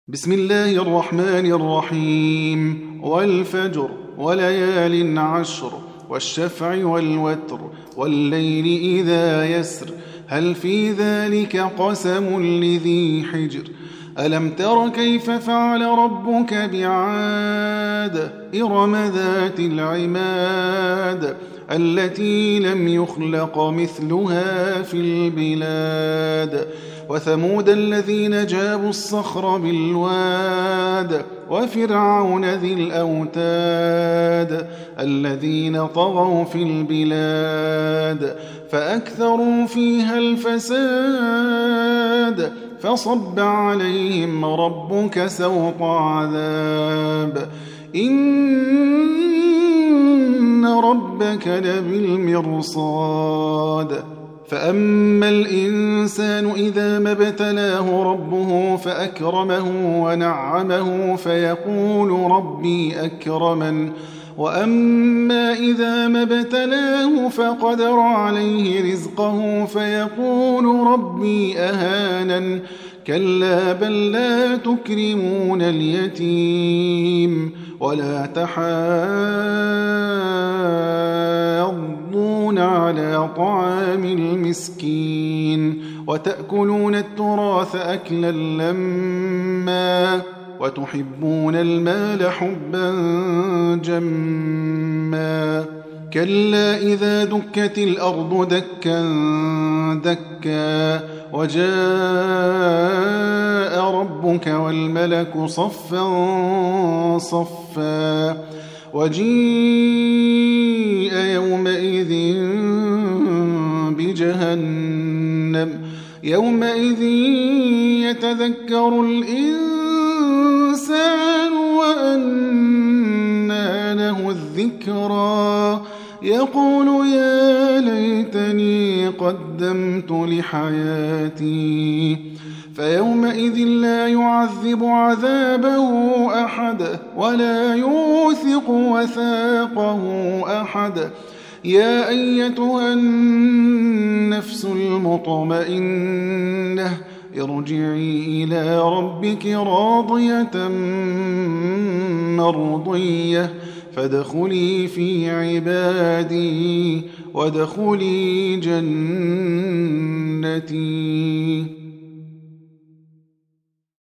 بسم الله الرحمن الرحيم والفجر وليال عشر والشفع والوتر والليل إذا يسر هل في ذلك قسم لذي حجر ألم تر كيف فعل ربك بعاد إرم ذات العماد التي لم يخلق مثلها في البلاد وثمود الذين جابوا الصخر بالواد وفرعون ذي الأوتاد الذين طغوا في البلاد فأكثروا فيها الفساد فصب عليهم ربك سوط عذاب إن ربك لبالمرصاد فأما الإنسان إذا ما ابتلاه ربه فأكرمه ونعمه فيقول ربي أكرمن وأما إذا ما ابتلاه فقدر عليه رزقه فيقول ربي أهانن كلا بل لا تكرمون اليتيم ولا تحاضون على طعام المسكين وتأكلون التراث أكلا لما وتحبون المال حبا جما كلا إذا دكت الأرض دكا دكا وجاء ربك والملك صفا صفا وجيء يومئذ بجهنم يومئذ يتذكر الإنسان وأنى له الذكرى يقول يا ليتني قدمت لحياتي فيومئذ لا يعذب عذابه أحد ولا يوثق وثاقه أحد يا أيتها النفس المطمئنة ارجعي إلى ربك راضية مرضية فادخلي في عبادي وادخلي جنتي.